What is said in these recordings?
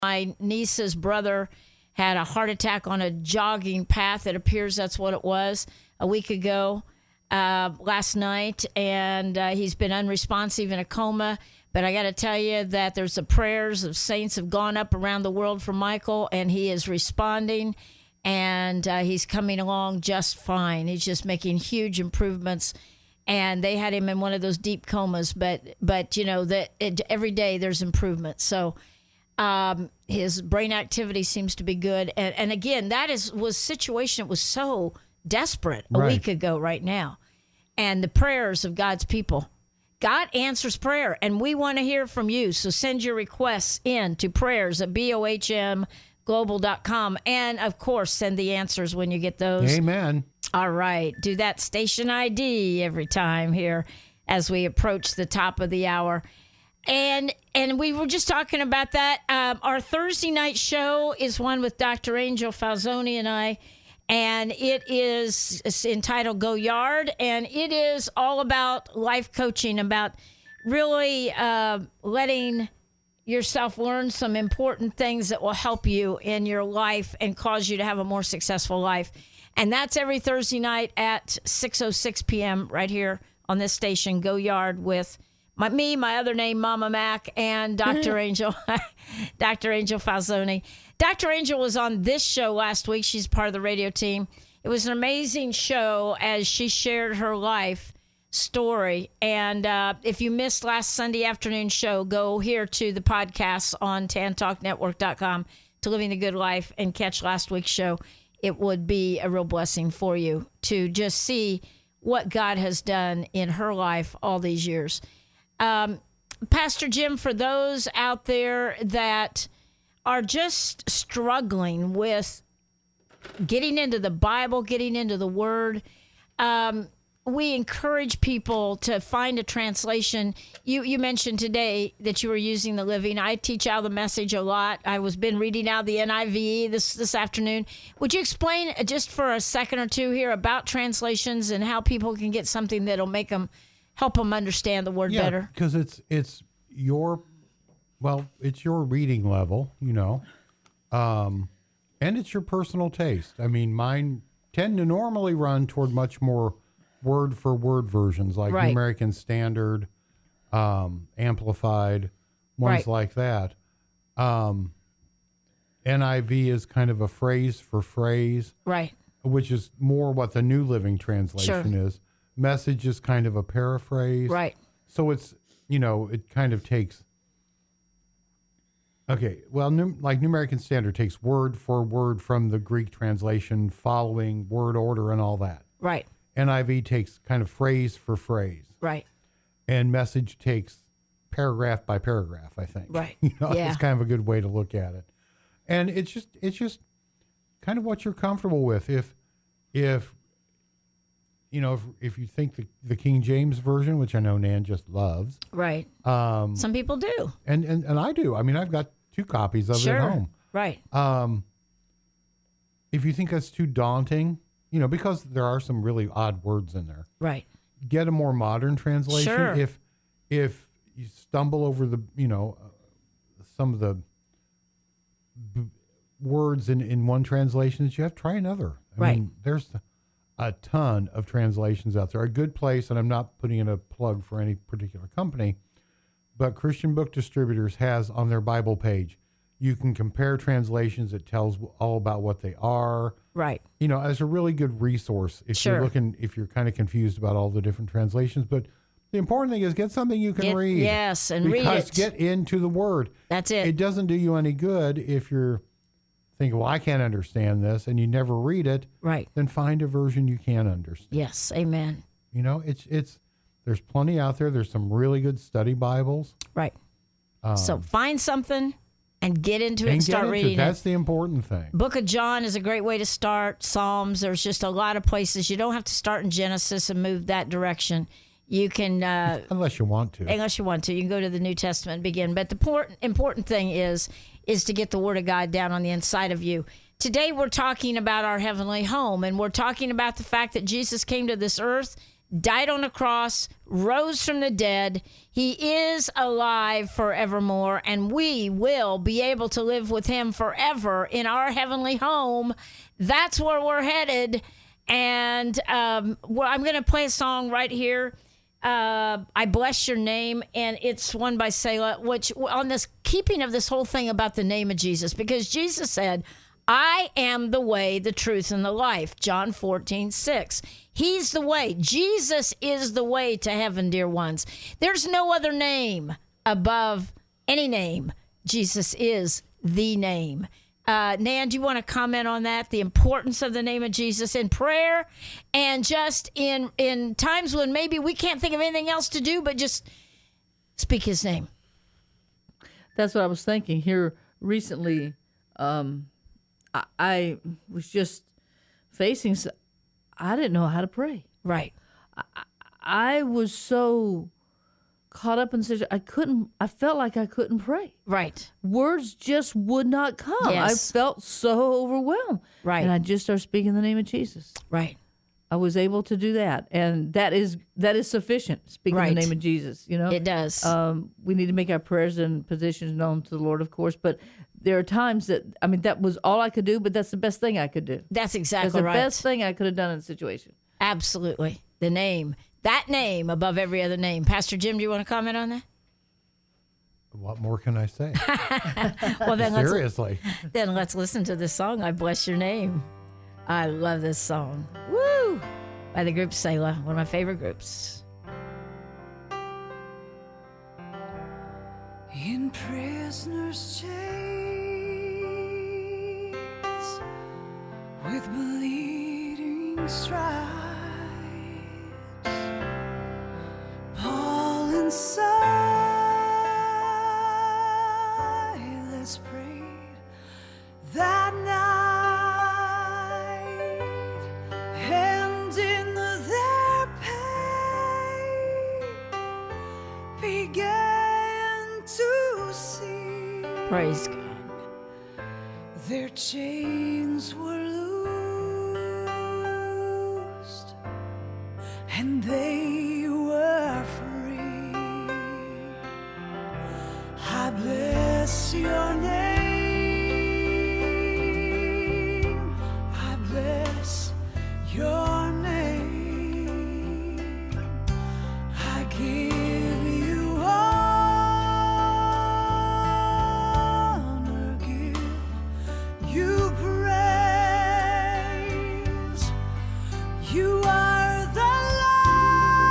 My niece's brother had a heart attack on a jogging path. It appears that's what it was a week ago last night, and he's been unresponsive in a coma. But I got to tell you that there's the prayers of saints have gone up around the world for Michael, and he is responding, and he's coming along just fine. He's just making huge improvements. And they had him in one of those deep comas, but you know that every day there's improvement. So his brain activity seems to be good. And again, that situation was so desperate a week ago right now. And the prayers of God's people. God answers prayer, and we want to hear from you. So send your requests in to prayers@bohmglobal.com. And, of course, send the answers when you get those. Amen. All right. Do that station ID every time here as we approach the top of the hour. And we were just talking about that. Our Thursday night show is one with Dr. Angel Falzoni and I, and it's entitled Go Yard, and it is all about life coaching, about really letting yourself learn some important things that will help you in your life and cause you to have a more successful life. And that's every Thursday night at 6:06 p.m. right here on this station, Go Yard, with my other name, Mama Mac, and Dr. Angel, Dr. Angel Falzoni. Dr. Angel was on this show last week. She's part of the radio team. It was an amazing show as she shared her life story. And if you missed last Sunday afternoon show, go here to the podcast on tantalknetwork.com to Living the Good Life and catch last week's show. It would be a real blessing for you to just see what God has done in her life all these years. Pastor Jim, for those out there that are just struggling with getting into the Bible, getting into the Word, we encourage people to find a translation. You mentioned today that you were using the Living. I teach out the Message a lot. I was been reading out the NIV this afternoon. Would you explain just for a second or two here about translations and how people can get something that'll help them understand the Word better? Because it's your reading level, and it's your personal taste. I mean, mine tend to normally run toward much more word-for-word versions, like New American Standard, Amplified, ones like that. NIV is kind of a phrase for phrase, which is more what the New Living Translation is. Message is kind of a paraphrase. So it's, it kind of takes... Okay, well, New American Standard takes word for word from the Greek translation, following word order and all that. NIV takes kind of phrase for phrase. And Message takes paragraph by paragraph, I think. It's kind of a good way to look at it. And it's just kind of what you're comfortable with. If you think the King James Version, which I know Nan just loves. Some people do. And I do. I mean, I've got 2 copies of it at home. If you think that's too daunting, because there are some really odd words in there. Get a more modern translation. If you stumble over the, some of the words in one translation that you have, try another. I mean, there's a ton of translations out there. A good place, and I'm not putting in a plug for any particular company, but Christian Book Distributors has on their Bible page, you can compare translations. It tells all about what they are. As a really good resource if you're looking, if you're kind of confused about all the different translations. But the important thing is get something you can read. And read it. Because get into the Word. That's it. It doesn't do you any good if you're thinking, well, I can't understand this, and you never read it. Then find a version you can understand. Yes, amen. It's there's plenty out there. There's some really good study Bibles. So find something and get into it and start reading it. That's the important thing. Book of John is a great way to start. Psalms, there's just a lot of places. You don't have to start in Genesis and move that direction. You can... unless you want to. You can go to the New Testament and begin. But the important thing is to get the Word of God down on the inside of you. Today we're talking about our heavenly home, and we're talking about the fact that Jesus came to this earth, died on a cross, rose from the dead. He is alive forevermore, and we will be able to live with him forever in our heavenly home. That's where we're headed. And well, I'm going to play a song right here. I Bless Your Name, and it's one by Selah, which on this keeping of this whole thing about the name of Jesus, because Jesus said, I am the way, the truth, and the life. John 14:6. He's the way. Jesus is the way to heaven, dear ones. There's no other name above any name. Jesus is the name. Nan, do you want to comment on that? The importance of the name of Jesus in prayer, and just in times when maybe we can't think of anything else to do but just speak his name. That's what I was thinking here recently. I was just facing, I didn't know how to pray. Right. I was so caught up in such, I felt like I couldn't pray. Right. Words just would not come. Yes. I felt so overwhelmed. Right. And I just started speaking the name of Jesus. Right. I was able to do that. And that is sufficient, speaking Right. the name of Jesus, you know. It does. We need to make our prayers and petitions known to the Lord, of course, but there are times that was all I could do, but that's the best thing I could do. That's exactly That's the right. best thing I could have done in the situation. Absolutely. The name. That name above every other name. Pastor Jim, do you want to comment on that? What more can I say? Well, then Seriously. let's listen to this song, I Bless Your Name. I love this song. Woo! By the group Selah, one of my favorite groups. In prisoner's chains, with bleeding stripes, Paul and Silas prayed that night, and in their pain began to see Praise God. their chains were loosed and they were free. I bless your name. I bless your name. I give you honor, give you praise. You are the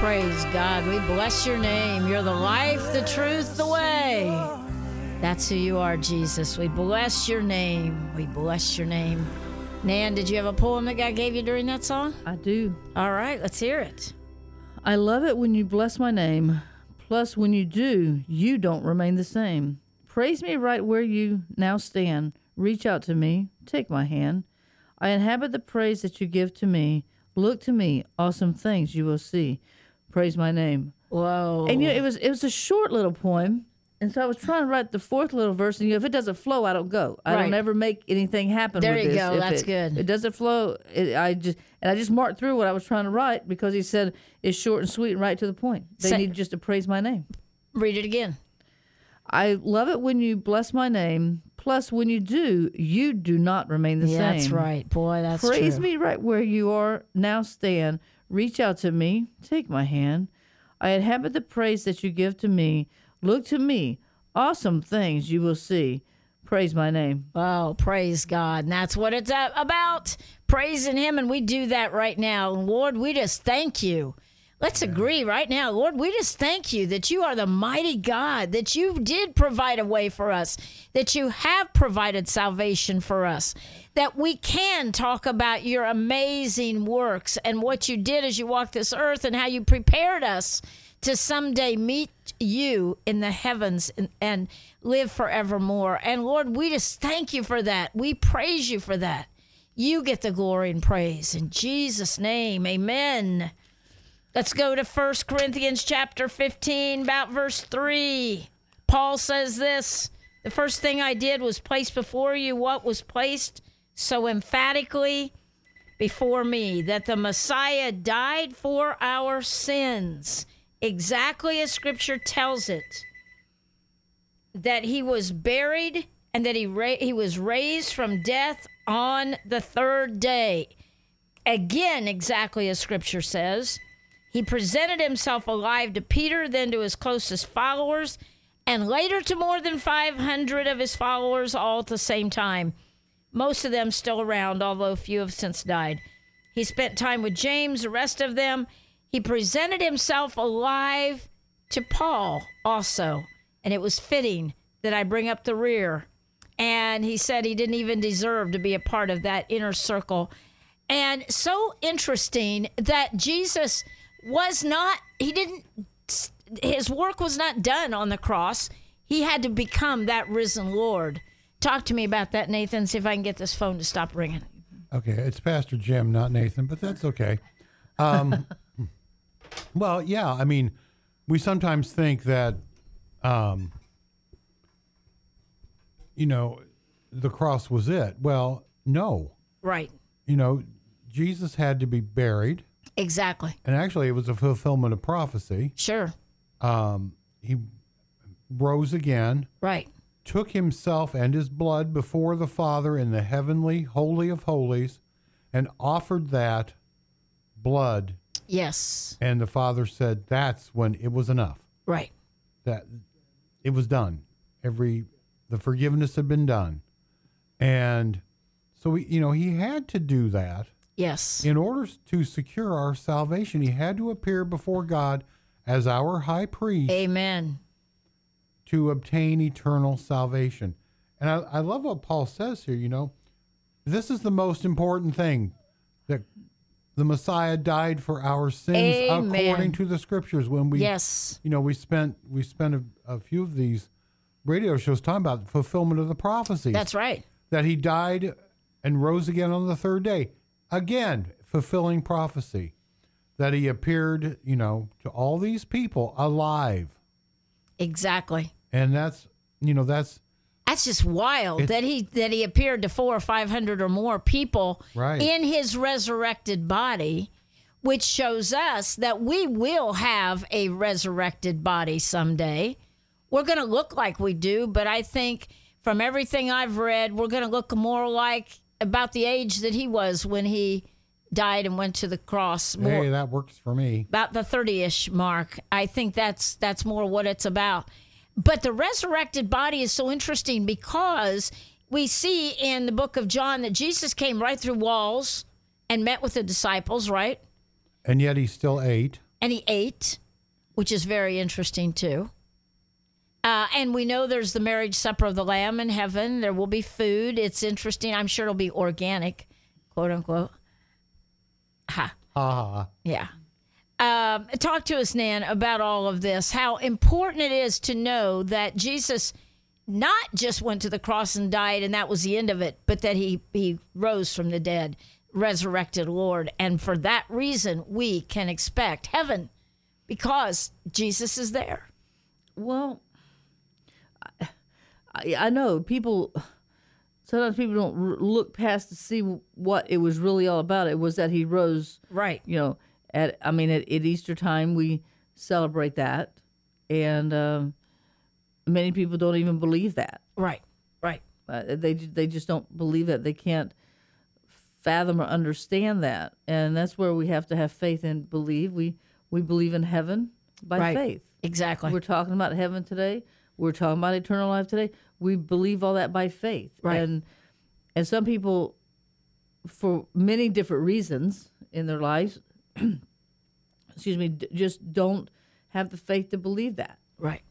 praise God. We bless your name. You're the life, the truth, the way. That's who you are, Jesus. We bless your name. We bless your name. Nan, did you have a poem that God gave you during that song? I do. All right, let's hear it. I love it when you bless my name. Plus, when you do, you don't remain the same. Praise me right where you now stand. Reach out to me. Take my hand. I inhabit the praise that you give to me. Look to me. Awesome things you will see. Praise my name. Whoa. And it was a short little poem. And so I was trying to write the fourth little verse, and if it doesn't flow, I don't go. I don't ever make anything happen. There with you this. go. If That's good. It doesn't flow. I just marked through what I was trying to write because he said it's short and sweet and right to the point. They need just to praise my name. Read it again. I love it when you bless my name. Plus, when you do, you do not remain the same. That's right. Boy, that's true. Praise me right where you are now stand. Reach out to me. Take my hand. I inhabit the praise that you give to me. Look to me. Awesome things you will see. Praise my name. Oh, praise God. And that's what it's about, praising him. And we do that right now. Lord, we just thank you. Let's agree right now. Lord, we just thank you that you are the mighty God, that you did provide a way for us, that you have provided salvation for us, that we can talk about your amazing works and what you did as you walked this earth and how you prepared us to someday meet you in the heavens and live forevermore. And Lord, we just thank you for that. We praise you for that. You get the glory and praise. In Jesus' name, amen. Let's go to 1 Corinthians chapter 15, about verse 3. Paul says this, the first thing I did was place before you what was placed so emphatically before me, that the Messiah died for our sins, exactly as Scripture tells it, that he was buried and that he was raised from death on the third day. Again, exactly as Scripture says. He presented himself alive to Peter, then to his closest followers, and later to more than 500 of his followers all at the same time. Most of them still around, although few have since died. He spent time with James, the rest of them. He presented himself alive to Paul also, and it was fitting that I bring up the rear. And he said he didn't even deserve to be a part of that inner circle. And so interesting that Jesus was not, his work was not done on the cross. He had to become that risen Lord. Talk to me about that, Nathan. See if I can get this phone to stop ringing. Okay, it's Pastor Jim, not Nathan, but that's okay. Well, yeah, I mean, we sometimes think that, the cross was it. Well, no. Right. Jesus had to be buried. Exactly. And actually, it was a fulfillment of prophecy. Sure. He rose again. Right. Took himself and his blood before the Father in the heavenly Holy of Holies and offered that blood. Yes. And the Father said that's when it was enough. Right. That it was done. The forgiveness had been done. And so, he had to do that. Yes. In order to secure our salvation, he had to appear before God as our high priest. Amen. To obtain eternal salvation. And I love what Paul says here, this is the most important thing, that the Messiah died for our sins. Amen. According to the Scriptures. When we, yes, we spent a few of these radio shows talking about the fulfillment of the prophecies. That's right. That he died and rose again on the third day. Again, fulfilling prophecy. That he appeared, to all these people alive. Exactly. And that's just wild that he appeared to 400 or 500 or more people in his resurrected body, which shows us that we will have a resurrected body someday. We're going to look like we do, but I think from everything I've read, we're going to look more like about the age that he was when he died and went to the cross. Hey, that works for me. About the 30-ish mark. I think that's more what it's about. But the resurrected body is so interesting because we see in the book of John that Jesus came right through walls and met with the disciples, right? And yet he still ate. and he ate, which is very interesting too. And we know there's the marriage supper of the Lamb in heaven. There will be food. It's interesting. I'm sure it'll be organic, quote unquote. Ha. Yeah. Talk to us, Nan, about all of this, how important it is to know that Jesus not just went to the cross and died and that was the end of it, but that he rose from the dead, resurrected Lord. And for that reason, we can expect heaven because Jesus is there. Well, I know sometimes people don't look past to see what it was really all about. It was that he rose. Right. At Easter time, we celebrate that. And many people don't even believe that. Right. They just don't believe it. They can't fathom or understand that. And that's where we have to have faith and believe. We believe in heaven by faith. Exactly. We're talking about heaven today. We're talking about eternal life today. We believe all that by faith. Right. And some people, for many different reasons in their lives, just don't have the faith to believe that. Right.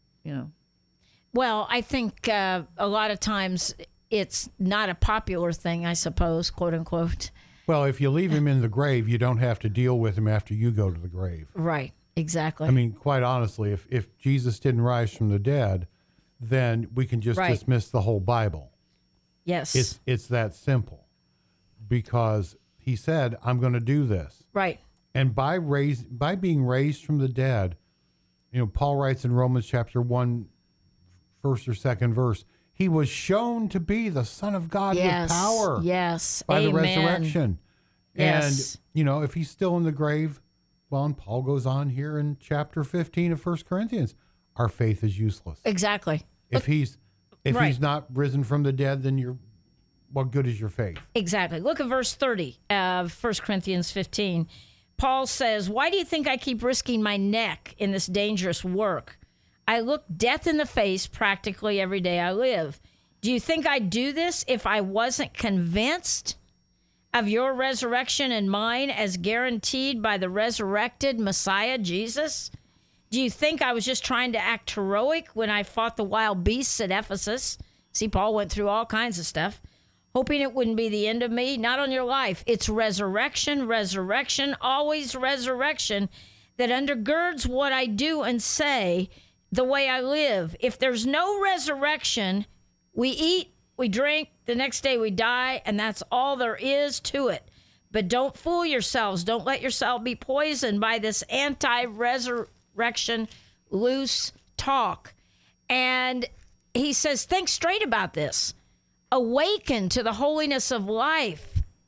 Well, I think a lot of times it's not a popular thing, I suppose, quote unquote. Well, if you leave him in the grave, you don't have to deal with him after you go to the grave. Right. Exactly. I mean, quite honestly, if Jesus didn't rise from the dead, then we can just dismiss the whole Bible. Yes. It's that simple. Because he said, I'm going to do this. Right. And by being raised from the dead, Paul writes in Romans chapter 1, first or second verse, he was shown to be the Son of God with power. Yes. By Amen. the resurrection. Yes. And, if he's still in the grave, well, and Paul goes on here in chapter 15 of 1 Corinthians, our faith is useless. Exactly. If he's not risen from the dead, then what good is your faith? Exactly. Look at verse 30 of 1 Corinthians 15. Paul says, why do you think I keep risking my neck in this dangerous work? I look death in the face practically every day I live. Do you think I'd do this if I wasn't convinced of your resurrection and mine as guaranteed by the resurrected Messiah, Jesus? Do you think I was just trying to act heroic when I fought the wild beasts at Ephesus? See, Paul went through all kinds of stuff, hoping it wouldn't be the end of me. Not on your life. It's resurrection, always resurrection that undergirds what I do and say, the way I live. If there's no resurrection, we eat, we drink, the next day we die, and that's all there is to it. But don't fool yourselves. Don't let yourself be poisoned by this anti-resurrection loose talk. And he says, think straight about this. Awaken to the holiness of life.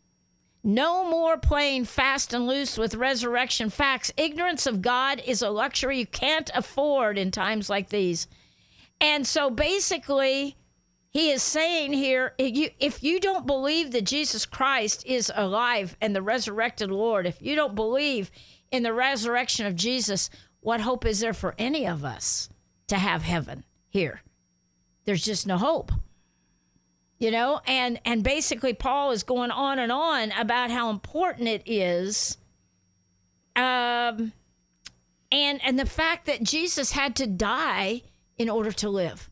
No more playing fast and loose with resurrection facts. Ignorance of God is a luxury you can't afford in times like these. And so basically, he is saying here, if you don't believe that Jesus Christ is alive and the resurrected Lord, if you don't believe in the resurrection of Jesus, what hope is there for any of us to have heaven here? There's just no hope. And basically Paul is going on and on about how important it is. And the fact that Jesus had to die in order to live.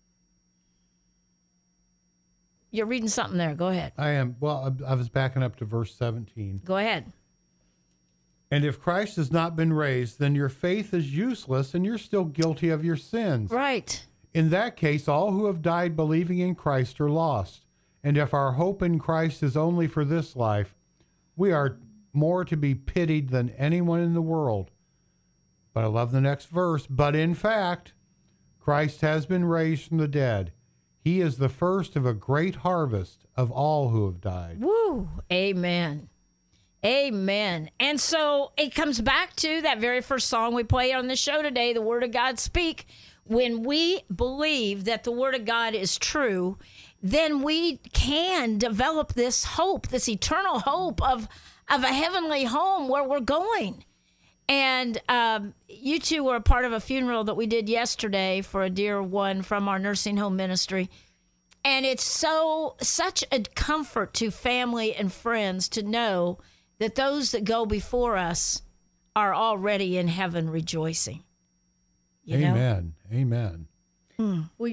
You're reading something there. Go ahead. I am. Well, I was backing up to verse 17. Go ahead. And if Christ has not been raised, then your faith is useless and you're still guilty of your sins. Right. In that case, all who have died believing in Christ are lost. And if our hope in Christ is only for this life, we are more to be pitied than anyone in the world. But I love the next verse. But in fact, Christ has been raised from the dead. He is the first of a great harvest of all who have died. Woo! Amen. Amen. And so it comes back to that very first song we played on the show today, The Word of God Speak. When we believe that the Word of God is true, then we can develop this hope, this eternal hope of a heavenly home where we're going. And you two were a part of a funeral that we did yesterday for a dear one from our nursing home ministry. And it's such a comfort to family and friends to know that those that go before us are already in heaven rejoicing. You know? Amen. Amen. Well,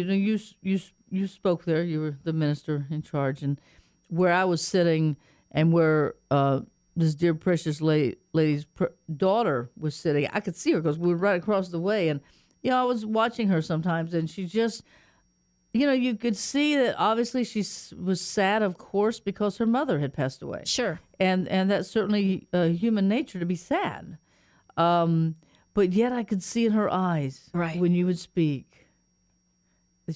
you spoke there. You were the minister in charge, and where I was sitting, and where this dear precious lady's daughter was sitting, I could see her because we were right across the way, and I was watching her sometimes, and she just, you could see that obviously she was sad, of course, because her mother had passed away. Sure. And that's certainly human nature to be sad. But yet I could see in her eyes when you would speak that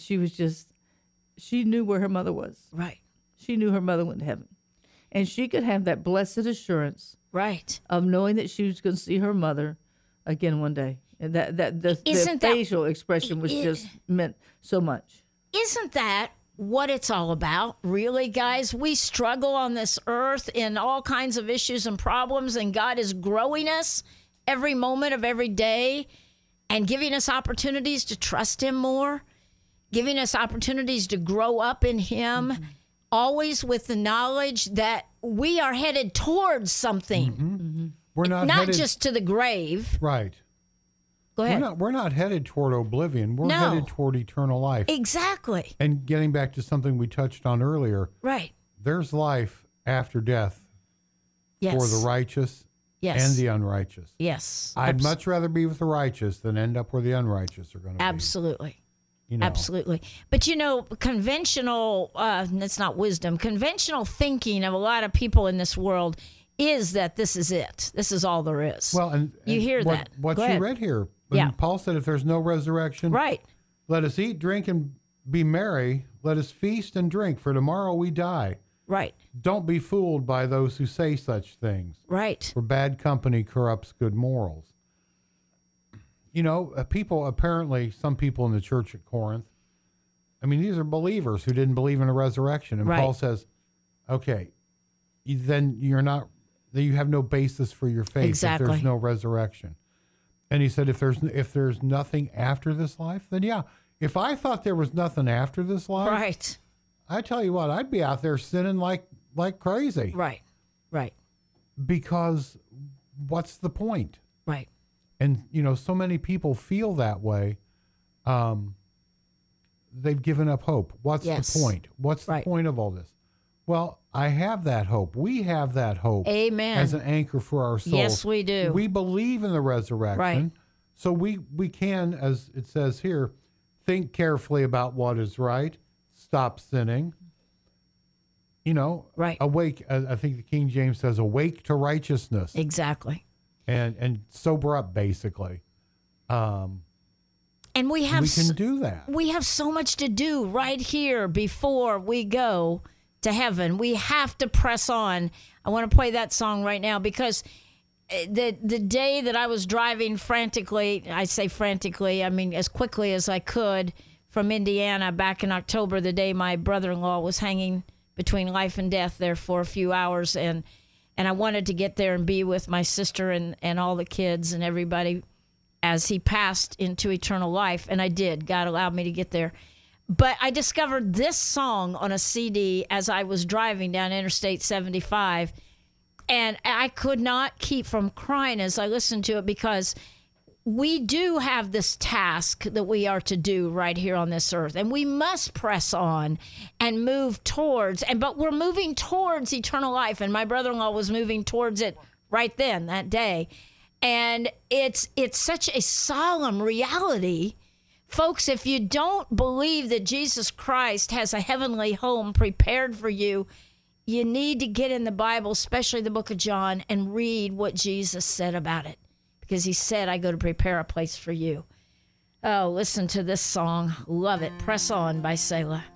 she knew where her mother was. Right. She knew her mother went to heaven. And she could have that blessed assurance of knowing that she was going to see her mother again one day. And the facial expression was just meant so much. Isn't that what it's all about, really, guys? We struggle on this earth in all kinds of issues and problems, and God is growing us every moment of every day and giving us opportunities to trust him more, giving us opportunities to grow up in him, always with the knowledge that we are headed towards something. We're not headed, just to the grave. Right. Go ahead. We're not headed toward oblivion. We're headed toward eternal life. Exactly. And getting back to something we touched on earlier. Right. There's life after death for the righteous and the unrighteous. Yes. I'd much rather be with the righteous than end up where the unrighteous are going to be. Absolutely. Absolutely. But, conventional, that's not wisdom, conventional thinking of a lot of people in this world is that this is it. This is all there is. Well, and you hear that. What you read here, when Paul said, if there's no resurrection, let us eat, drink, and be merry. Let us feast and drink, for tomorrow we die. Right. Don't be fooled by those who say such things. Right. For bad company corrupts good morals. People, apparently, some people in the church at Corinth, these are believers who didn't believe in a resurrection. And Paul says, okay, then you have no basis for your faith if there's no resurrection. And he said, if there's nothing after this life, then if I thought there was nothing after this life, I tell you what, I'd be out there sinning like crazy. Right. Because what's the point? Right. And, so many people feel that way. They've given up hope. What's the point? What's the point of all this? Well, I have that hope. We have that hope. Amen. As an anchor for our souls. Yes, we do. We believe in the resurrection. Right. So we can, as it says here, think carefully about what is right. Stop sinning. Awake. I think the King James says, awake to righteousness. Exactly. And sober up, basically. And we can do that. We have so much to do right here before we go to heaven. We have to press on. I want to play that song right now because the day that I was driving frantically, I say frantically, as quickly as I could from Indiana back in October, the day my brother-in-law was hanging between life and death there for a few hours, and I wanted to get there and be with my sister and all the kids and everybody as he passed into eternal life. And I did. God allowed me to get there. But I discovered this song on a CD as I was driving down Interstate 75. And I could not keep from crying as I listened to it because we do have this task that we are to do right here on this earth. And we must press on and move towards. But we're moving towards eternal life. And my brother-in-law was moving towards it right then, that day. And it's such a solemn reality. Folks, if you don't believe that Jesus Christ has a heavenly home prepared for you, you need to get in the Bible, especially the book of John, and read what Jesus said about it. Because he said, I go to prepare a place for you. Oh, listen to this song. Love it. Press On by Selah.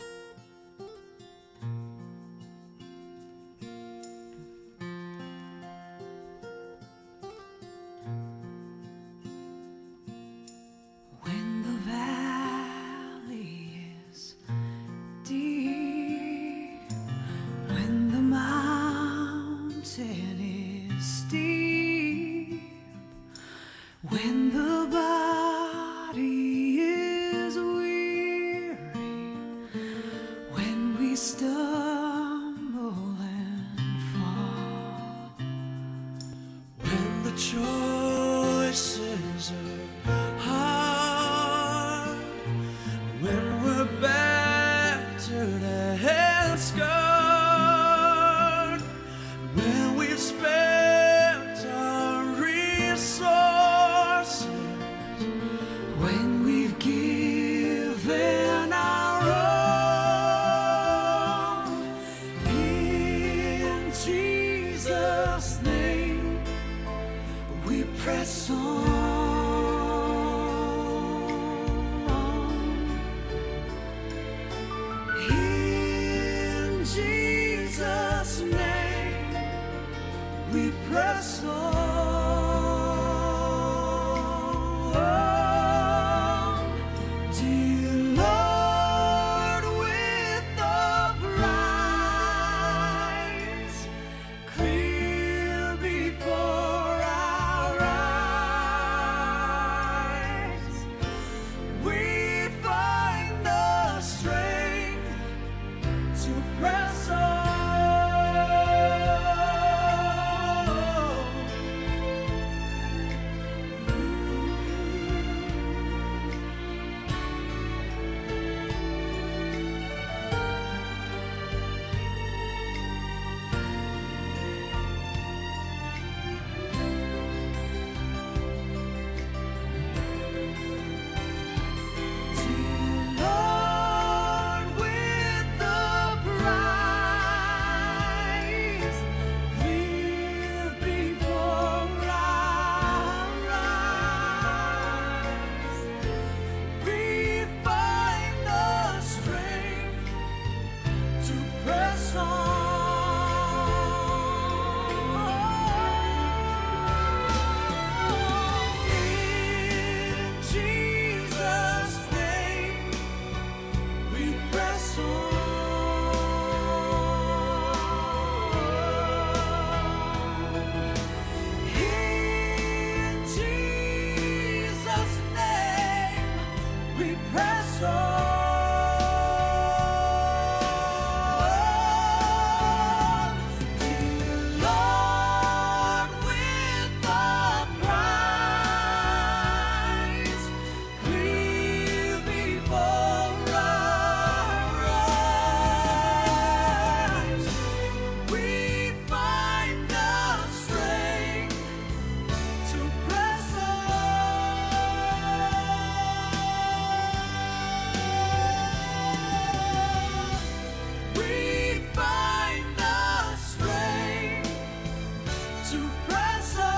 When the valley is deep, when the mountain is steep, when the body is weary, when we've given our all. In Jesus' name, we press on. In Jesus' name, we press on. Dear Lord, with the prize clear before our eyes, we find the strength to press on. Dear Lord, with the prize clear before our eyes, we find the strength to press on. In Jesus' name, we press on. In Jesus' name, we press on. Dear Lord, with the prize clear before our eyes, we find the strength to press on. We find the strength to press on.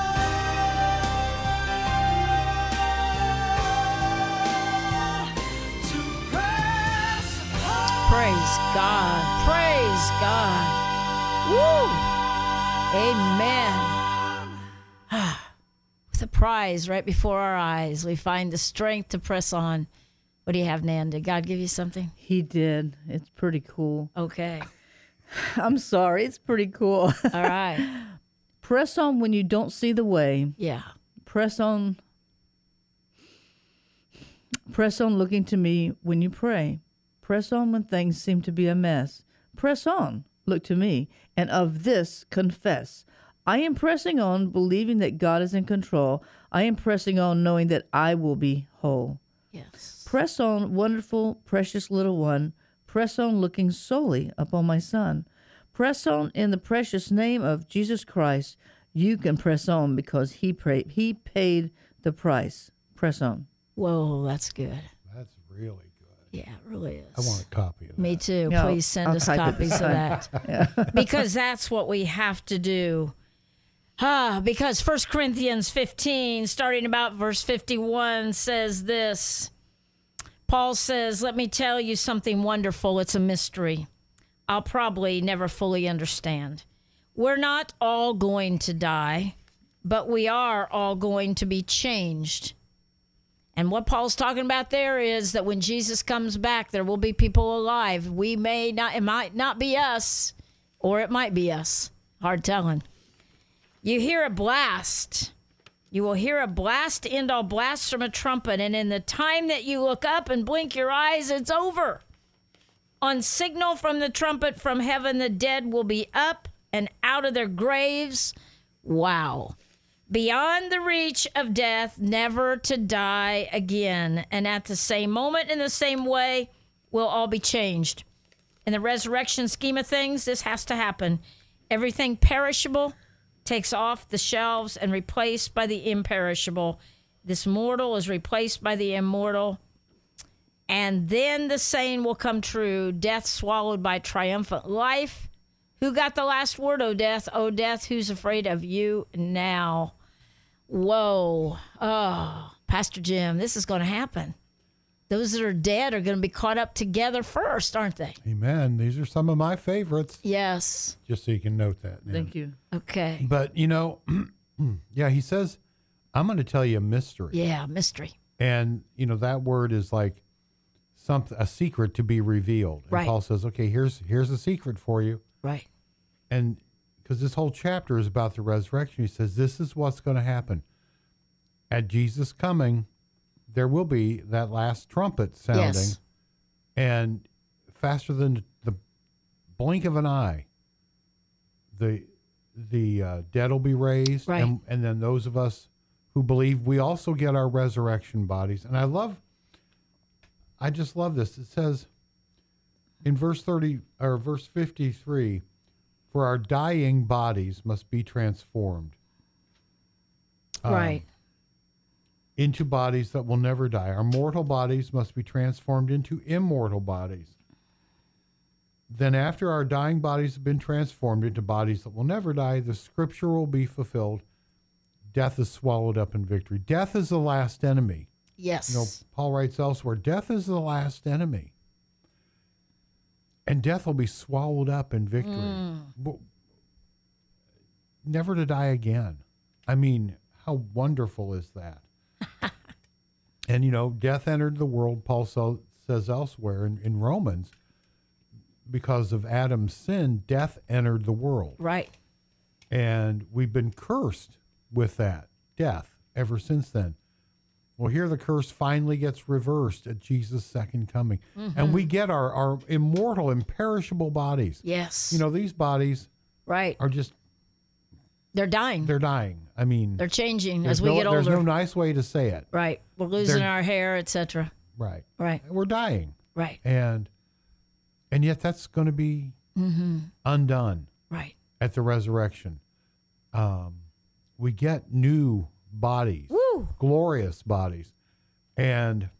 To press on. Praise God. Praise God. Woo! Amen. With a prize right before our eyes, we find the strength to press on. What do you have, Nan? Did God give you something? He did. It's pretty cool. Okay. I'm sorry. It's pretty cool. All right. Press on when you don't see the way. Yeah. Press on. Press on looking to me when you pray. Press on when things seem to be a mess. Press on. Look to me. And of this confess. I am pressing on, believing that God is in control. I am pressing on, knowing that I will be whole. Yes. Press on, wonderful, precious little one. Press on, looking solely upon my Son. Press on in the precious name of Jesus Christ. You can press on because He paid the price. Press on. Whoa, that's good. That's really good. Yeah, it really is. I want a copy of that. Me too. Yeah, Please send I'll us type it copies this of time. that. Because that's what we have to do. Because 1 Corinthians 15, starting about verse 51, says this. Paul says, let me tell you something wonderful. It's a mystery. I'll probably never fully understand. We're not all going to die, but we are all going to be changed. And what Paul's talking about there is that when Jesus comes back, there will be people alive. We may not, it might not be us, or it might be us. Hard telling. You hear a blast. You will hear a blast, end all blasts from a trumpet. And in the time that you look up and blink your eyes, it's over. On signal from the trumpet from heaven, the dead will be up and out of their graves. Wow. Beyond the reach of death, never to die again. And at the same moment, in the same way, we'll all be changed. In the resurrection scheme of things, this has to happen. Everything perishable takes off the shelves and replaced by the imperishable. This mortal is replaced by the immortal. And then the saying will come true, death swallowed by triumphant life. Who got the last word, O death? O death, who's afraid of you now? Whoa. Oh, Pastor Jim, this is going to happen. Those that are dead are going to be caught up together first, aren't they? Amen. These are some of my favorites. Yes. Just so you can note that. Thank you. Okay. But, yeah, he says, I'm going to tell you a mystery. Yeah, mystery. And, that word is like a secret to be revealed. And Right. Paul says, okay, here's a secret for you. Right. And because this whole chapter is about the resurrection, he says, this is what's going to happen. At Jesus' coming, there will be that last trumpet sounding. Yes. And faster than the blink of an eye, the dead will be raised. Right. And then those of us who believe, we also get our resurrection bodies. And I just love this. It says in verse 53, for our dying bodies must be transformed. Right. Into bodies that will never die. Our mortal bodies must be transformed into immortal bodies. Then after our dying bodies have been transformed into bodies that will never die, the scripture will be fulfilled. Death is swallowed up in victory. Death is the last enemy. Yes. Paul writes elsewhere, death is the last enemy. And death will be swallowed up in victory. Never to die again. I mean, how wonderful is that? And, death entered the world, Paul says elsewhere in Romans, because of Adam's sin, death entered the world. Right. And we've been cursed with that, death, ever since then. Well, here the curse finally gets reversed at Jesus' second coming. And we get our immortal, imperishable bodies. Yes. These bodies Right. are just, They're dying. they're dying. I mean, They're changing there's as we get older. There's no nice way to say it. Right. We're losing They're- our hair, etc. Right. Right. We're dying. Right. And yet that's going to be undone Right. at the resurrection. We get new bodies, Woo. glorious bodies. And,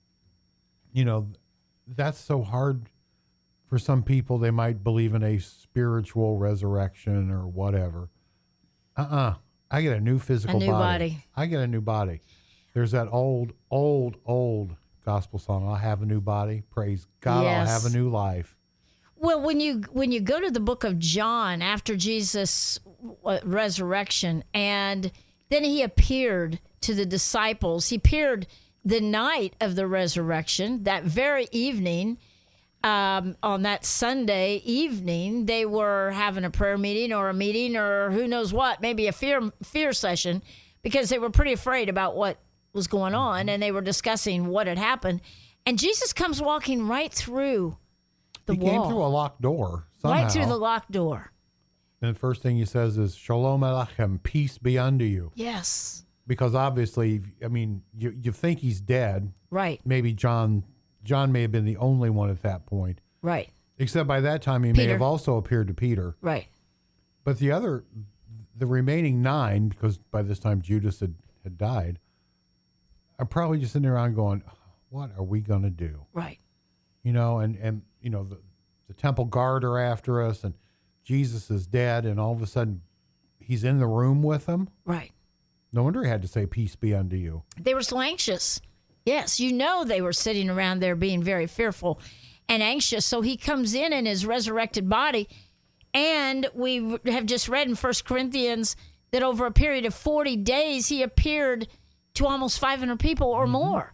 that's so hard for some people. They might believe in a spiritual resurrection or whatever. I get a new physical A new body. I get a new body. There's that old gospel song, I'll have a new body. Praise God, Yes. I'll have a new life. Well, when you go to the book of John after Jesus' resurrection, and then he appeared to the disciples. He appeared the night of the resurrection, that very evening. On that Sunday evening, they were having a prayer meeting or a meeting or who knows what, maybe a fear session, because they were pretty afraid about what was going on, and they were discussing what had happened. And Jesus comes walking right through the He wall, came through a locked door somehow. right through the locked door. And the first thing he says is, Shalom Aleichem, peace be unto you. Yes, Because obviously, I mean, you think he's dead. right, Maybe John may have been the only one at that point. right, Except by that time, he may Peter. have also appeared to Peter. right. But the remaining 9, because by this time Judas had died, are probably just sitting around going, what are we going to do? Right. And the temple guard are after us, and Jesus is dead, and all of a sudden he's in the room with them. Right. No wonder he had to say, peace be unto you. They were so anxious. Yes, they were sitting around there being very fearful and anxious. So he comes in his resurrected body. And we have just read in 1 Corinthians that over a period of 40 days, he appeared to almost 500 people or more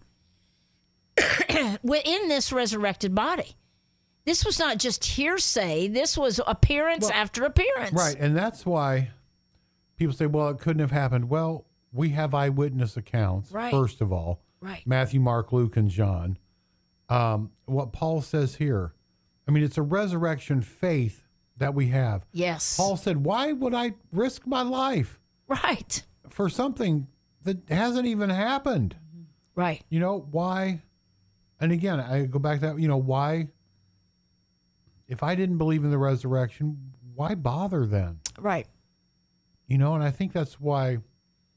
within this resurrected body. This was not just hearsay. This was appearance after appearance. Right, and that's why people say, well, it couldn't have happened. Well, we have eyewitness accounts, Right. first of all. Right. Matthew, Mark, Luke, and John. What Paul says here, I mean, it's a resurrection faith that we have. Yes. Paul said, why would I risk my life Right. for something that hasn't even happened? Right. Why? And again, I go back to that, why? If I didn't believe in the resurrection, why bother then? Right. And I think that's why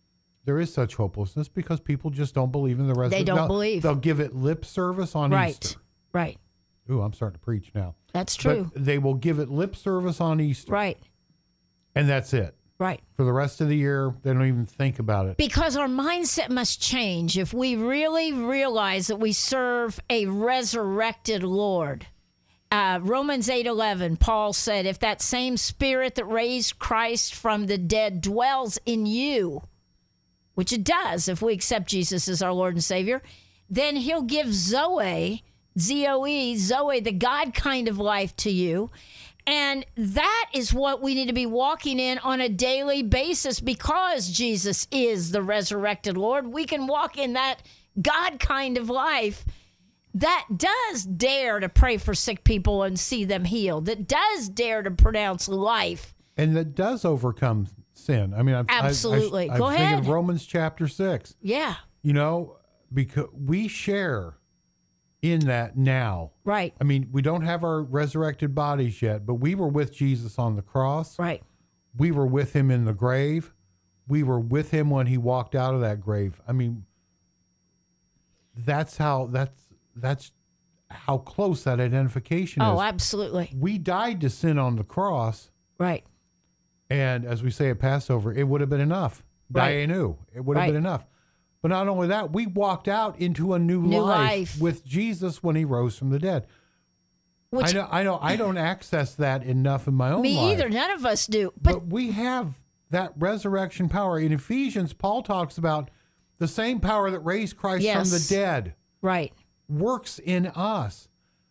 there is such hopelessness because people just don't believe in the resurrection. They don't believe. They'll give it lip service on Easter. Right. Ooh, I'm starting to preach now. That's true. But they will give it lip service on Easter. Right. And that's it. Right. For the rest of the year, they don't even think about it. Because our mindset must change if we really realize that we serve a resurrected Lord. Romans 8:11, Paul said, if that same spirit that raised Christ from the dead dwells in you, which it does if we accept Jesus as our Lord and Savior, then he'll give Zoe, Z-O-E, Zoe, the God kind of life to you. And that is what we need to be walking in on a daily basis because Jesus is the resurrected Lord. We can walk in that God kind of life that does dare to pray for sick people and see them healed, that does dare to pronounce life. And that does overcome sin. I mean, Absolutely. I'm Go thinking ahead. of Romans chapter 6. Yeah. You know, because we share in that now. Right. I mean, we don't have our resurrected bodies yet, but we were with Jesus on the cross. Right. We were with him in the grave. We were with him when he walked out of that grave. I mean, that's how close that identification is. Oh, absolutely. We died to sin on the cross, Right. and as we say at Passover, it would have been enough. Right. Dayenu, it would have Right. been enough. But not only that, we walked out into a new life with Jesus when he rose from the dead. Which, I know. I don't access that enough in my own life. me either. None of us do. But we have that resurrection power. In Ephesians, Paul talks about the same power that raised Christ from the Yes. dead right. works in us.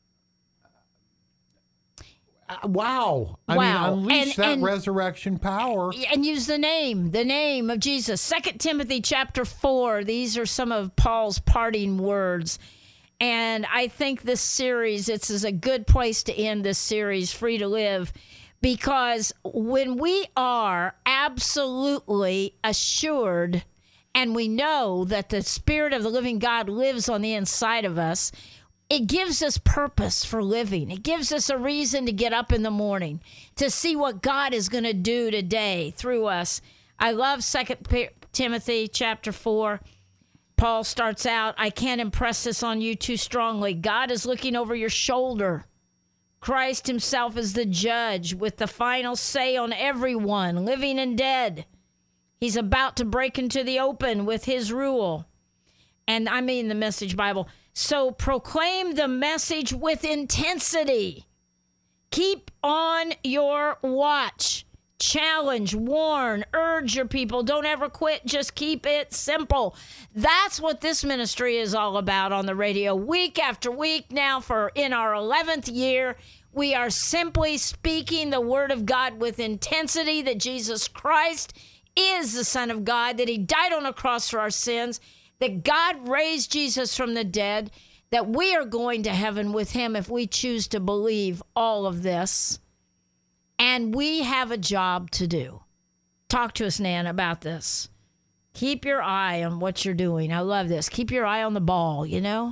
Wow. I Wow. mean, unleash that And- resurrection power. And use the name of Jesus. 2 Timothy chapter 4. These are some of Paul's parting words. And I think this series, it's a good place to end this series, Free to Live, because when we are absolutely assured and we know that the Spirit of the living God lives on the inside of us, it gives us purpose for living. It gives us a reason to get up in the morning, to see what God is going to do today through us. I love 2 Timothy chapter 4. Paul starts out, I can't impress this on you too strongly. God is looking over your shoulder. Christ himself is the judge with the final say on everyone, living and dead. He's about to break into the open with his rule. And I mean the Message Bible. So proclaim the message with intensity. Keep on your watch. Challenge, warn, urge your people. Don't ever quit. Just keep it simple. That's what this ministry is all about on the radio. Week after week now for in our 11th year, we are simply speaking the word of God with intensity that Jesus Christ is the Son of God, that he died on a cross for our sins, that God raised Jesus from the dead, that we are going to heaven with him if we choose to believe all of this. And we have a job to do. Talk to us, Nan, about this. Keep your eye on what you're doing. I love this. Keep your eye on the ball, you know?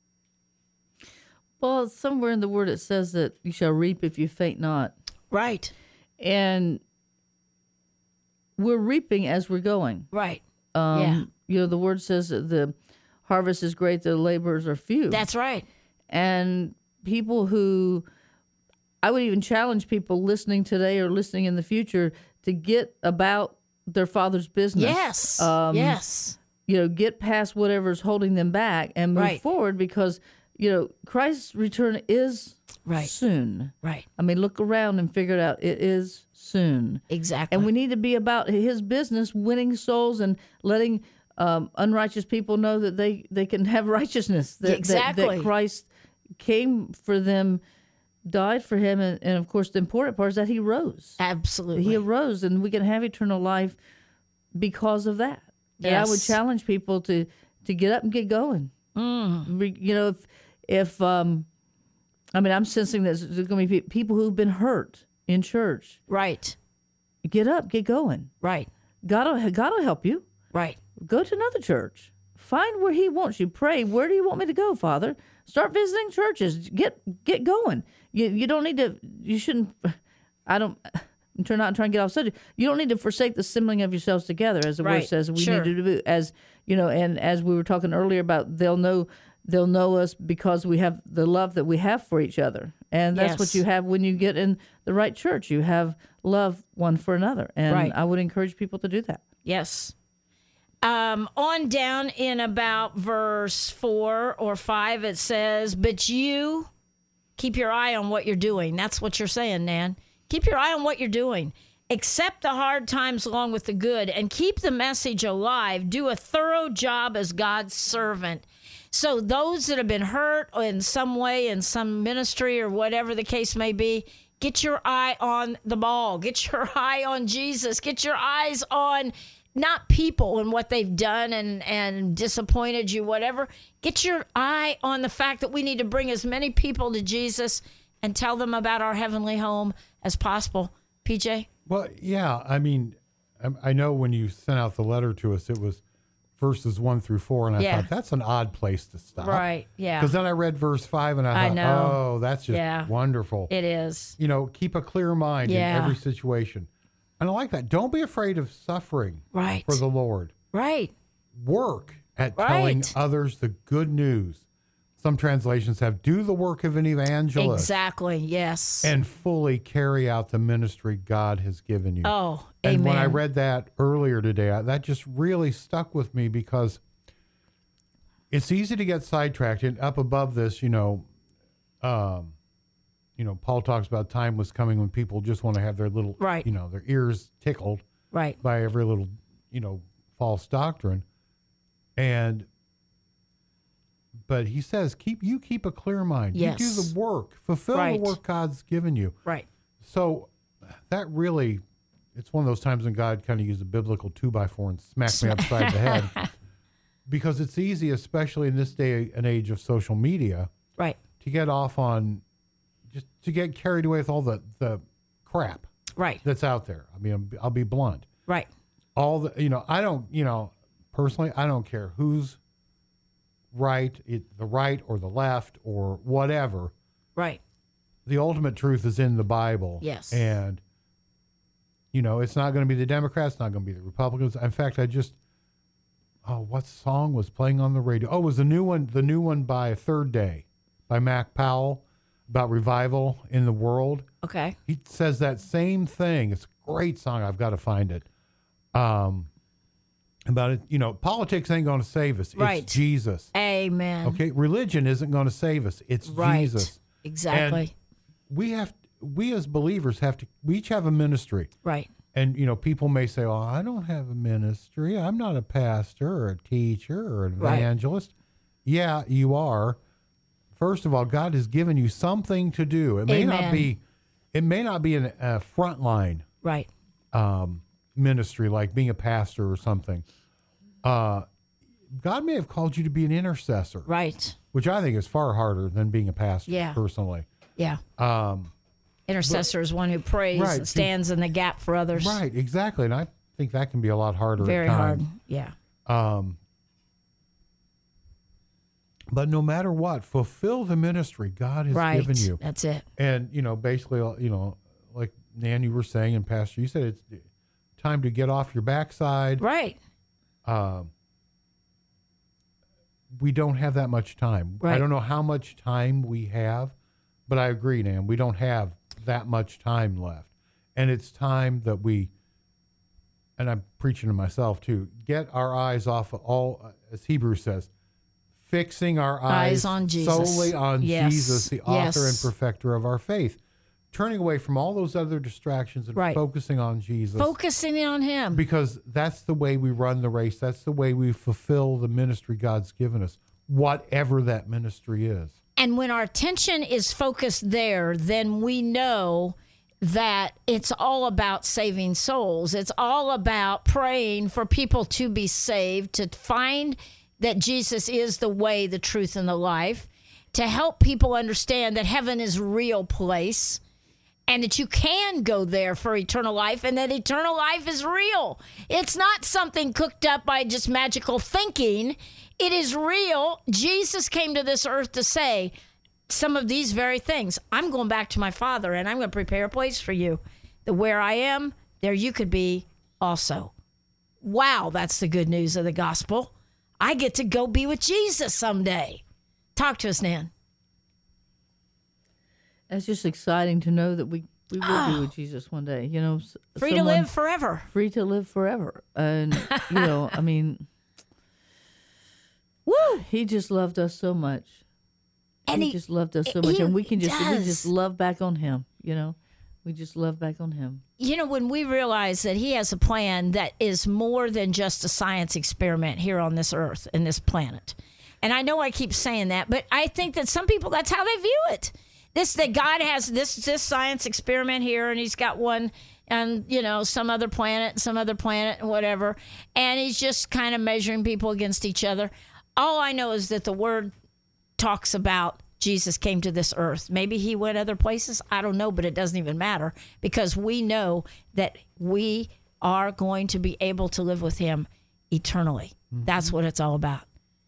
Well, somewhere in the word it says that you shall reap if you faint not. Right. And we're reaping as we're going. Right. Yeah. You know, the word says that the harvest is great, the laborers are few. That's right. And people who, I would even challenge people listening today or listening in the future to get about their Father's business. Yes. Yes. You know, get past whatever's holding them back and move Right. forward because, you know, Christ's return is Right. soon. Right. I mean, look around and figure it out. It is soon. Exactly. And we need to be about his business, winning souls and letting unrighteous people know that they can have righteousness. Exactly. That Christ came for them, died for him, and of course the important part is that he rose. Absolutely. He arose, and we can have eternal life because of that. And I would Yes. challenge people to get up and get going. You know, if I mean, I'm sensing that there's going to be people who've been hurt in church. Right. Get up, get going. Right. God will help you. Right. Go to another church. Find where he wants you. Pray, where do you want me to go, Father? Start visiting churches. Get going. You don't need to, you shouldn't, and trying to get off subject. You don't need to forsake the assembling of yourselves together, as the word Right. says. We Sure. need to do, as you know, and as we were talking earlier about, they'll know us because we have the love that we have for each other, and that's what Yes. you have when you get in the right church. You have love one for another, and Right. I would encourage people to do that. Yes. On down in about verse 4 or 5, it says, but you keep your eye on what you're doing. That's what you're saying, Nan. Keep your eye on what you're doing. Accept the hard times along with the good and keep the message alive. Do a thorough job as God's servant. So those that have been hurt in some way, in some ministry or whatever the case may be, get your eye on the ball. Get your eye on Jesus. Get your eyes on not people and what they've done and disappointed you, whatever. Get your eye on the fact that we need to bring as many people to Jesus and tell them about our heavenly home as possible. PJ? Well, yeah. I mean, I know when you sent out the letter to us, it was verses 1 through 4, and I Yeah. thought that's an odd place to stop. Right, yeah. Because then I read verse 5, and I thought, know. oh, that's just Yeah. wonderful. It is. You know, keep a clear mind Yeah. in every situation. And I like that. Don't be afraid of suffering Right. for the Lord. Right. Work at telling Right. others the good news. Some translations have do the work of an evangelist Exactly. Yes. and fully carry out the ministry God has given you. Oh, and amen. when I read that earlier today, that just really stuck with me because it's easy to get sidetracked. And up above this, Paul talks about time was coming when people just want to have their little, Right. their ears tickled Right. by every little, false doctrine. But he says, keep a clear mind. Yes. You do the work, fulfill Right. the work God's given you. Right. So that really, it's one of those times when God kind of used a biblical 2x4 and smacked me upside the head. Because it's easy, especially in this day and age of social media, Right. to get off on, just to get carried away with all the crap Right. that's out there. I mean, I'll be blunt. Right. All the, I don't, personally, I don't care who's right, the right or the left or whatever. Right. The ultimate truth is in the Bible. Yes. And, it's not going to be the Democrats, not going to be the Republicans. In fact, what song was playing on the radio? Oh, it was the new one by Third Day by Mac Powell about revival in the world. Okay. He says that same thing. It's a great song. I've got to find it. About it, politics ain't going to save us. Right. It's Jesus. Amen. Okay. Religion isn't going to save us. It's Right. Jesus. Exactly. And we as believers we each have a ministry. Right. And, people may say, oh, I don't have a ministry. I'm not a pastor or a teacher or an Right. evangelist. Yeah, you are. First of all, God has given you something to do. It may not Amen. be a frontline Right. ministry like being a pastor or something. God may have called you to be an intercessor, Right. which I think is far harder than being a pastor, Yeah. personally. Yeah. Intercessor is one who prays Right. and stands in the gap for others. Right, exactly. And I think that can be a lot harder Very at hard. times. Yeah. But no matter what, fulfill the ministry God has Right. given you. That's it. And, basically, like Nan, you were saying, and Pastor, you said it's time to get off your backside. Right. We don't have that much time. Right. I don't know how much time we have, but I agree, Nan, we don't have that much time left. And it's time that and I'm preaching to myself too, get our eyes off of all, as Hebrews says, fixing our eyes on Jesus. solely on Yes. Jesus, the author and Yes. perfecter of our faith. Turning away from all those other distractions and Right. focusing on Jesus. Focusing on him. Because that's the way we run the race. That's the way we fulfill the ministry God's given us, whatever that ministry is. And when our attention is focused there, then we know that it's all about saving souls. It's all about praying for people to be saved, to find that Jesus is the way, the truth, and the life, to help people understand that heaven is a real place and that you can go there for eternal life and that eternal life is real. It's not something cooked up by just magical thinking. It is real. Jesus came to this earth to say some of these very things. I'm going back to my Father and I'm going to prepare a place for you. that where I am, there you could be also. Wow, that's the good news of the gospel. I get to go be with Jesus someday. Talk to us, Nan. It's just exciting to know that we will be with Jesus one day. You know, Free to live forever. free to live forever. And you know, I mean, Woo! he just loved us so much. And He just loved us so much, and we does. just love back on him. You know, we just love back on him. You know, when we realize that he has a plan that is more than just a science experiment here on this earth and this planet. And I know I keep saying that, but I think that some people, that's how they view it. That God has this science experiment here, and he's got one on, you know, some other planet, and whatever. And he's just kind of measuring people against each other. All I know is that the word talks about Jesus came to this earth. Maybe he went other places. I don't know, but it doesn't even matter because we know that we are going to be able to live with him eternally. Mm-hmm. That's what it's all about.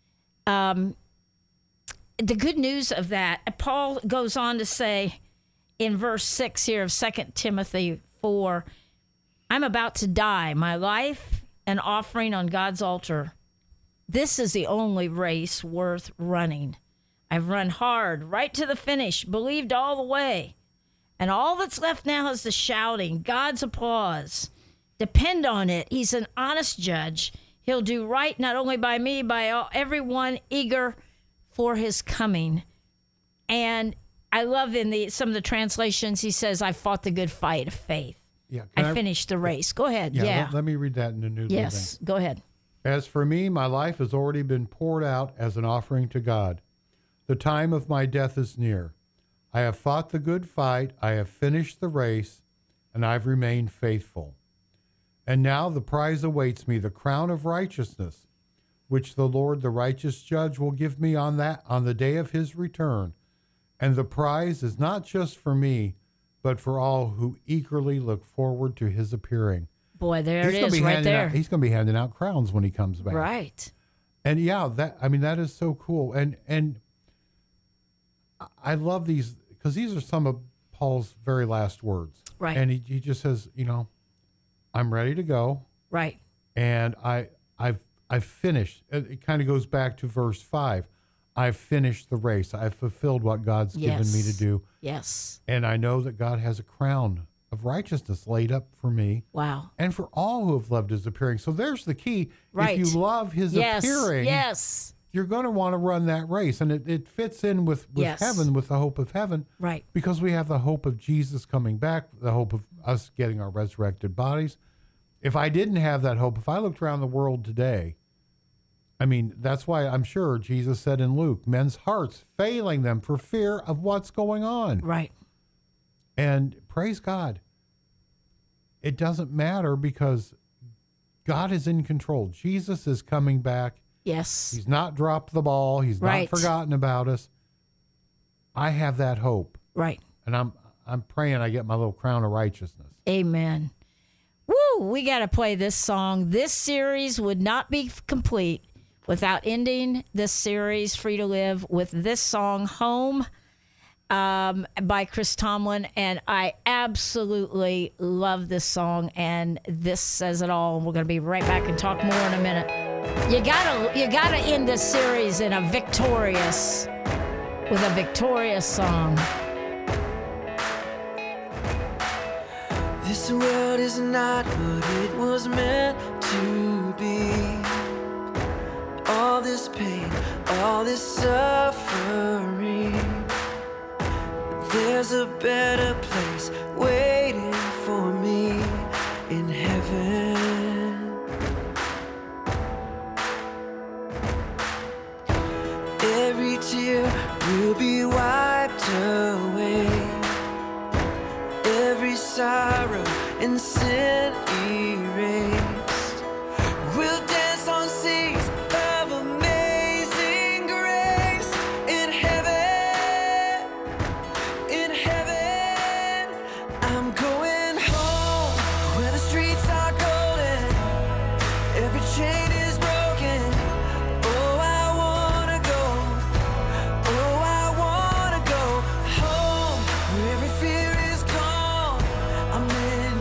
The good news of that, Paul goes on to say in verse 6 here of 2 Timothy 4, I'm about to die, my life an offering on God's altar. This is the only race worth running. I've run hard, right to the finish, believed all the way. And all that's left now is the shouting, God's applause. Depend on it. He's an honest judge. He'll do right not only by me, by everyone eager for his coming. And I love in some of the translations, he says, I fought the good fight of faith. Yeah, I finished the race. Go ahead. Yeah. Let me read that in the New Living. Yes, go ahead. As for me, my life has already been poured out as an offering to God. The time of my death is near. I have fought the good fight, I have finished the race, and I've remained faithful. And now the prize awaits me, the crown of righteousness, which the Lord, the righteous judge, will give me on the day of his return. And the prize is not just for me, but for all who eagerly look forward to his appearing. Boy, there it is right there. He's going to be handing out crowns when he comes back. Right. And yeah, that is so cool. And I love these because these are some of Paul's very last words. Right. And he just says, you know, I'm ready to go. Right. And I've finished. It kind of goes back to verse 5. I've finished the race. I've fulfilled what God's given me to do. Yes. And I know that God has a crown of righteousness laid up for me. Wow. And for all who have loved his appearing. So there's the key. Right. If you love his appearing, you're going to want to run that race. And it fits in with heaven, with the hope of heaven. Right. Because we have the hope of Jesus coming back, the hope of us getting our resurrected bodies. If I didn't have that hope, if I looked around the world today, I mean, that's why I'm sure Jesus said in Luke, men's hearts failing them for fear of what's going on. Right. And praise God. It doesn't matter because God is in control. Jesus is coming back. Yes. He's not dropped the ball. He's not forgotten about us. I have that hope. Right. And I'm praying I get my little crown of righteousness. Amen. Woo, we got to play this song. This series would not be complete without ending this series, Free to Live, with this song, Home, by Chris Tomlin. And I absolutely love this song, and this says it all. And we're going to be right back and talk more in a minute. You gotta end this series with a victorious song. This world is not what it was meant to be. All this pain, all this suffering. There's a better place waiting for me in heaven. Every tear will be wiped away. Every sorrow and sin erased. We'll dance on seas of amazing grace in heaven. In heaven, I'm going home where the streets are golden. Every chain is broken. Oh, I wanna go. Oh, I wanna go home where every fear is gone. I'm in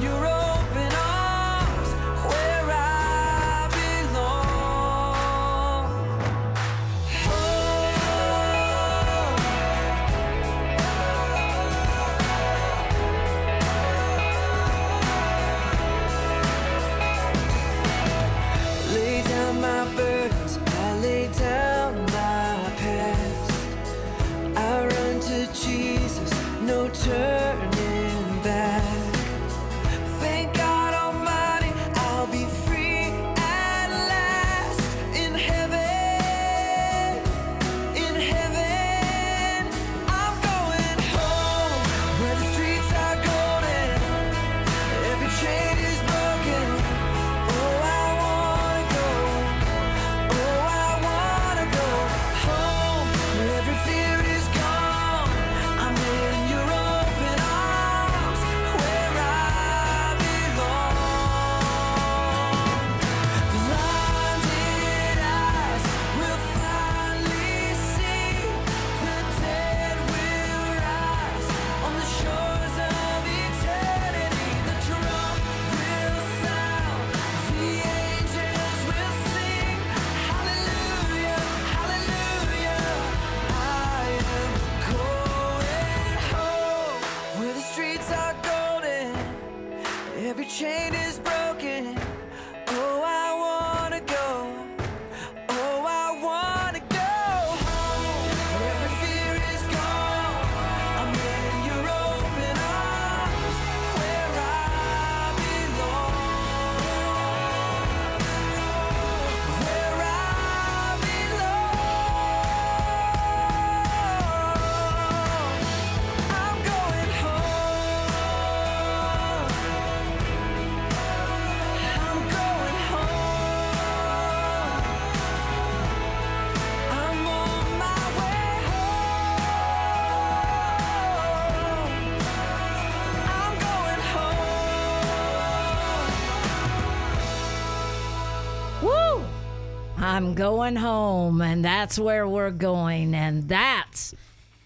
I'm going home, and that's where we're going. And that's,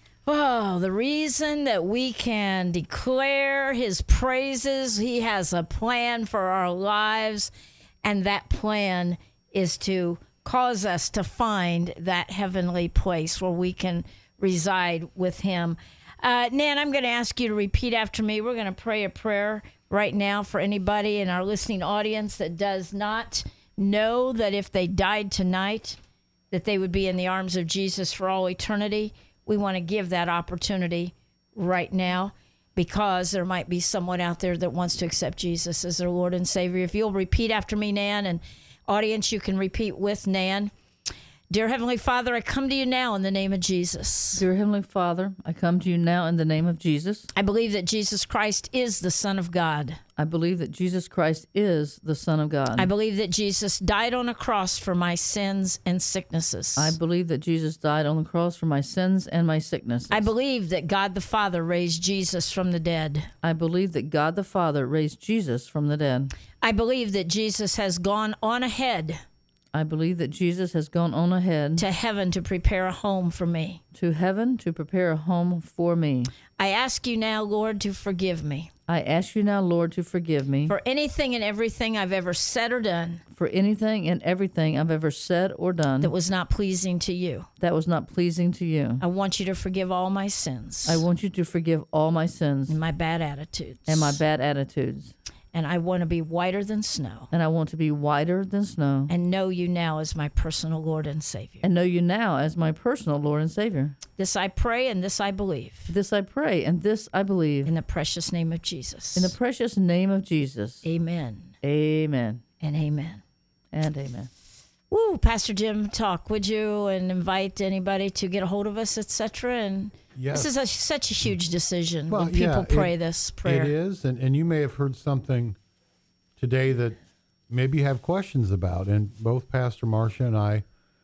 the reason that we can declare his praises. He has a plan for our lives, and that plan is to cause us to find that heavenly place where we can reside with him. Nan, I'm going to ask you to repeat after me. We're going to pray a prayer right now for anybody in our listening audience that does not know that if they died tonight, that they would be in the arms of Jesus for all eternity. We want to give that opportunity right now because there might be someone out there that wants to accept Jesus as their Lord and Savior. If you'll repeat after me, Nan, and audience, you can repeat with Nan. Dear Heavenly Father, I come to you now in the name of Jesus. Dear Heavenly Father, I come to you now in the name of Jesus. I believe that Jesus Christ is the Son of God. I believe that Jesus Christ is the Son of God. I believe that Jesus died on a cross for my sins and sicknesses. I believe that Jesus died on the cross for my sins and my sicknesses. I believe that God the Father raised Jesus from the dead. I believe that God the Father raised Jesus from the dead. I believe that Jesus has gone on ahead I believe that Jesus has gone on ahead to heaven to prepare a home for me. To heaven to prepare a home for me. I ask you now, Lord, to forgive me. I ask you now, Lord, to forgive me. For anything and everything I've ever said or done. For anything and everything I've ever said or done. That was not pleasing to you. That was not pleasing to you. I want you to forgive all my sins. I want you to forgive all my sins. And my bad attitudes. And my bad attitudes. And I want to be whiter than snow. And I want to be whiter than snow. And know you now as my personal Lord and Savior. And know you now as my personal Lord and Savior. This I pray and this I believe. This I pray and this I believe. In the precious name of Jesus. In the precious name of Jesus. Amen. Amen. And amen. And amen. Woo, Pastor Jim, talk, would you, and invite anybody to get a hold of us, etc. And yes. This is such a huge decision when people pray this prayer. It is, and you may have heard something today that maybe you have questions about. And both Pastor Marcia and I,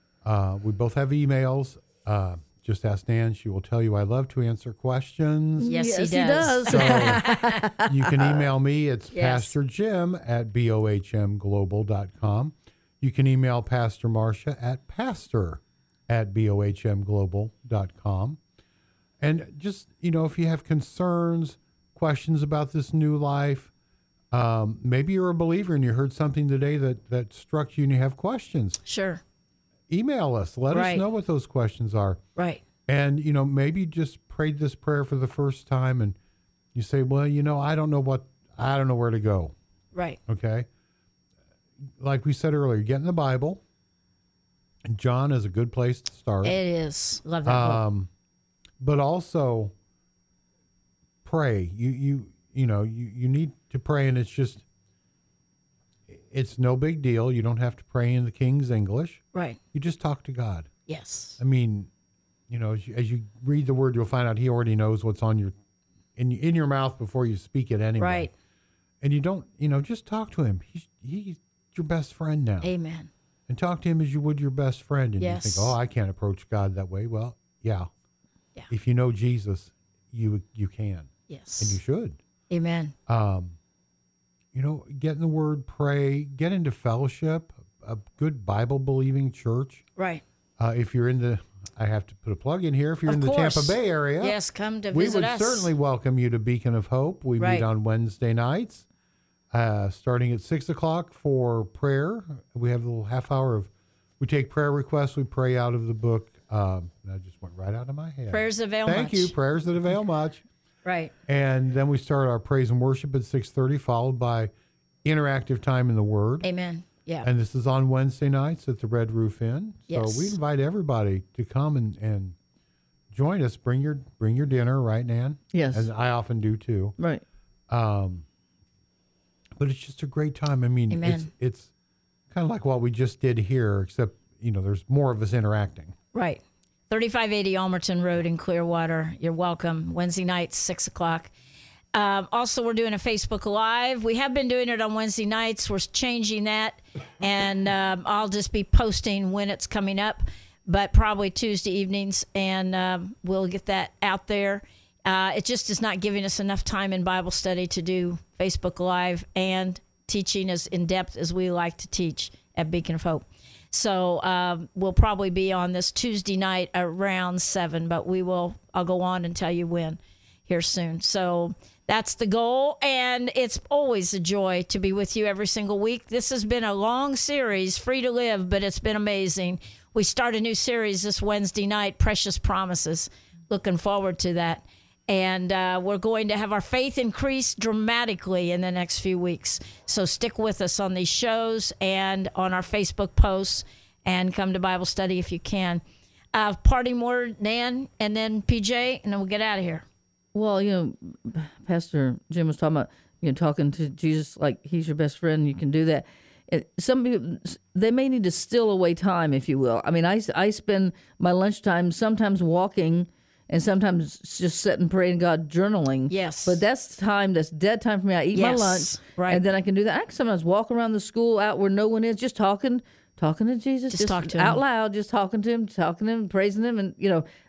we both have emails. Just ask Nan. She will tell you I love to answer questions. Yes, he does. So you can email me. It's pastorjim@bohmglobal.com. You can email Pastor Marcia at pastor@bohmglobal.com. And just, if you have concerns, questions about this new life, maybe you're a believer and you heard something today that struck you and you have questions. Sure. Email us. Let us know what those questions are. Right. And, maybe you just prayed this prayer for the first time and you say, well, I don't know where to go. Right. Okay. Like we said earlier, get in the Bible. And John is a good place to start. It is. Love that book. But also pray. You need to pray, and it's no big deal. You don't have to pray in the King's English. Right. You just talk to God. Yes. I mean, as you read the word, you'll find out he already knows what's on in your mouth before you speak it anyway. Right. And you don't, just talk to him. He's your best friend now. Amen. And talk to him as you would your best friend. And yes. You think, I can't approach God that way. Well, yeah. Yeah. If you know Jesus, you can. Yes. And you should. Amen. Get in the Word, pray, get into fellowship, a good Bible-believing church. Right. If you're I have to put a plug in here. If you're of in the course. Tampa Bay area, yes, come to visit us. We would certainly welcome you to Beacon of Hope. We meet on Wednesday nights, starting at 6:00 for prayer. We have a little half hour we take prayer requests. We pray out of the book. That just went right out of my head. Prayers that avail much. Thank you. Prayers that avail much. Right. And then we start our praise and worship at 6:30, followed by interactive time in the Word. Amen. Yeah. And this is on Wednesday nights at the Red Roof Inn. Yes. So we invite everybody to come and join us. Bring your dinner, right, Nan? Yes. And I often do too. Right. But it's just a great time. I mean, Amen. It's kind of like what we just did here, except, there's more of us interacting. Right. 3580 Almerton Road in Clearwater. You're welcome. Wednesday nights, 6:00. Also, we're doing a Facebook Live. We have been doing it on Wednesday nights. We're changing that, and I'll just be posting when it's coming up, but probably Tuesday evenings, and we'll get that out there. It just is not giving us enough time in Bible study to do Facebook Live and teaching as in-depth as we like to teach at Beacon of Hope. So we'll probably be on this Tuesday night around 7, but I'll go on and tell you when here soon. So that's the goal, and it's always a joy to be with you every single week. This has been a long series, Free to Live, but it's been amazing. We start a new series this Wednesday night, Precious Promises. Looking forward to that. And we're going to have our faith increase dramatically in the next few weeks. So stick with us on these shows and on our Facebook posts, and come to Bible study if you can. Parting word, Nan, and then PJ, and then we'll get out of here. Well, Pastor Jim was talking about, talking to Jesus like he's your best friend. You can do that. Some people, they may need to steal away time, if you will. I mean, I spend my lunchtime sometimes walking and sometimes just sitting, praying God, journaling. Yes. But that's dead time for me. I eat my lunch, right, and then I can do that. I can sometimes walk around the school out where no one is, just talking to Jesus, just talk to out him loud, just talking to him, praising him. And,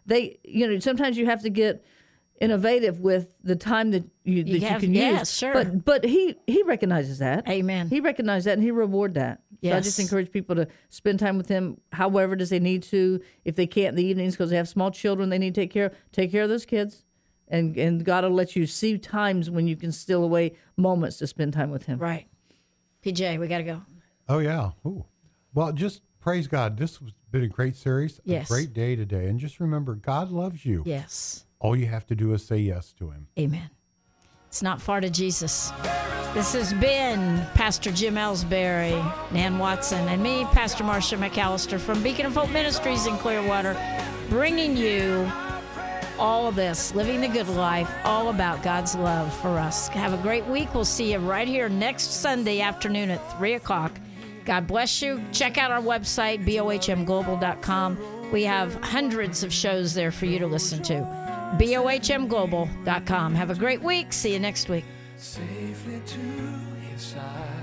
sometimes you have to get innovative with the time that you can use. Yes, sure. But he recognizes that. Amen. He recognized that, and he reward that. Yes. So I just encourage people to spend time with him, however does they need to. If they can't in the evenings because they have small children they need to take care of those kids. And God will let you see times when you can steal away moments to spend time with him. Right. PJ, we got to go. Oh, yeah. Ooh. Well, just praise God. This has been a great series. Yes. A great day today. And just remember, God loves you. Yes. All you have to do is say yes to him. Amen. It's not far to Jesus. This has been Pastor Jim Ellsbury, Nan Watson, and me, Pastor Marcia McAllister from Beacon of Hope Ministries in Clearwater, bringing you all of this, living the good life, all about God's love for us. Have a great week. We'll see you right here next Sunday afternoon at 3 o'clock. God bless you. Check out our website, bohmglobal.com. We have hundreds of shows there for you to listen to. bohmglobal.com. Have a great week. See you next week. Safely to his side.